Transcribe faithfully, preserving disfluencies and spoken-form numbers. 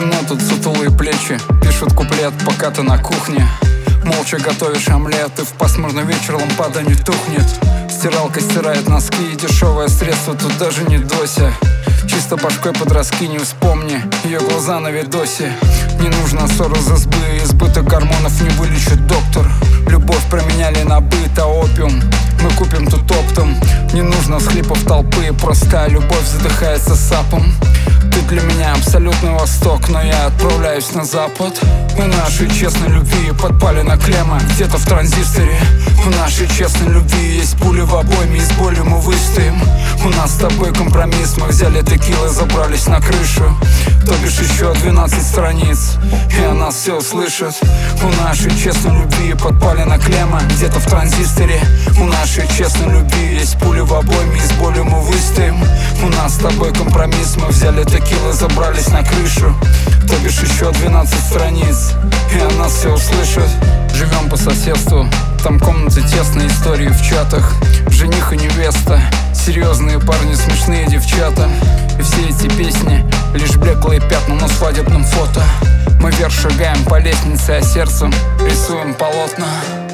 Темно тут, сутулые плечи, пишут куплет, пока ты на кухне. Молча готовишь омлет, и в пасмурный вечер лампада не тухнет. Стиралка стирает носки, и дешевое средство тут даже не дося. Чисто башкой подраскинь, вспомни ее глаза на видосе. Не нужно ссору за сбы, избыток гормонов не вылечит доктор. Любовь променяли на быт, а опиум мы купим тут оптом. Не нужно всхлипов толпы, простая любовь задыхается сапом. Ты для меня абсолютный восток, но я отправляюсь на запад. У нашей честной любви подпалена клемма где-то в транзисторе. У нашей честной любви есть пули в обойме, и с болью мы выстоим. У нас с тобой компромисс, мы взяли текилы, забрались на крышу. То бишь еще двенадцать страниц, и она все услышит. У нашей честной любви подпалена клемма где-то в транзисторе. У нашей честной любви есть пули в обойме, и с болью мы выстоим. У нас с тобой компромисс, мы взяли текилы, забрались на крышу. То бишь еще двенадцать страниц, и она все услышит. Живем по соседству, там комнаты тесные, истории в чатах. Жених и невеста, серьезные парни, смешные девчата. И все эти песни лишь блеклые пятна на свадебном фото. Мы вверх шагаем по лестнице, а сердцем рисуем полотна.